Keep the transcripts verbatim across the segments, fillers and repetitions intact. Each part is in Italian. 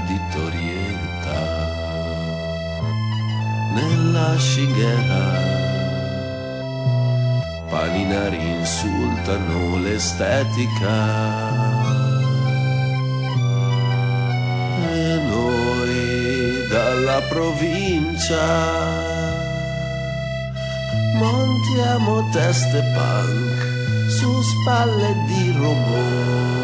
contraddittorietà. Nella scighera paninari insultano l'estetica e noi dalla provincia montiamo teste punk su spalle di robot.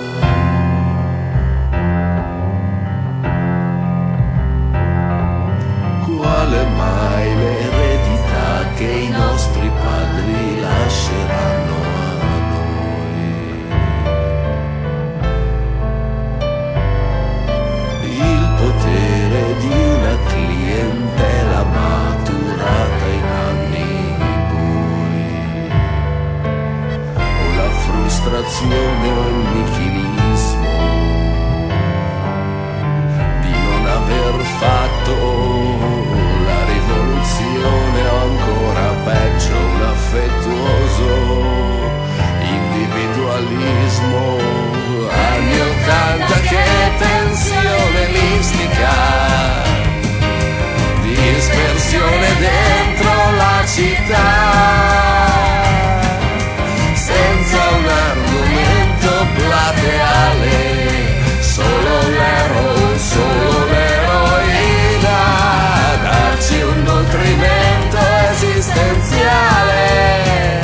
Quale mai l'eredità che i nostri padri lasceranno a noi? Il potere di una clientela maturata in anni bui, o la frustrazione o il nichilismo di non aver fatto la rivoluzione, o ancora peggio un affettuoso individualismo. Anni ottanta, che tensione mistica, dispersione dentro la città, senza un argomento plateale, solo l'ero, solo l'eroina, darci un nutrimento esistenziale.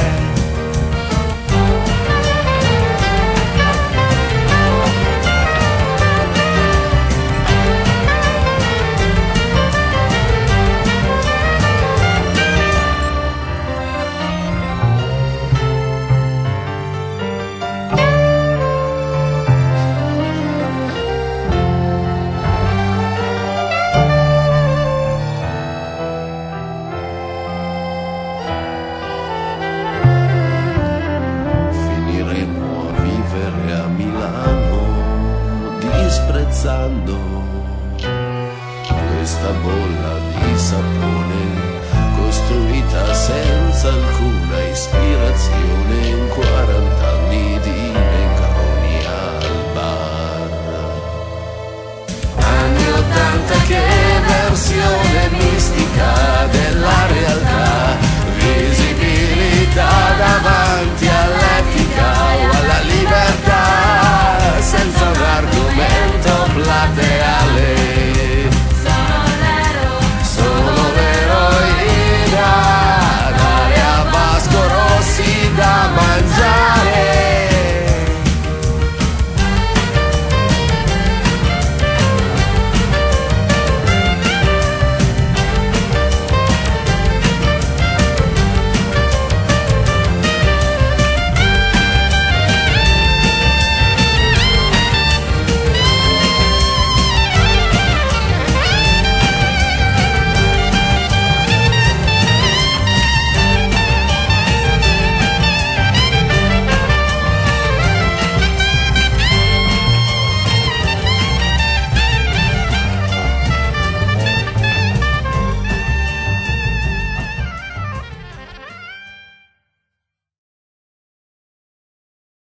Questa bolla di sapone costruita senza alcuna ispirazione in quarant'anni di Negroni al bar. Anni ottanta che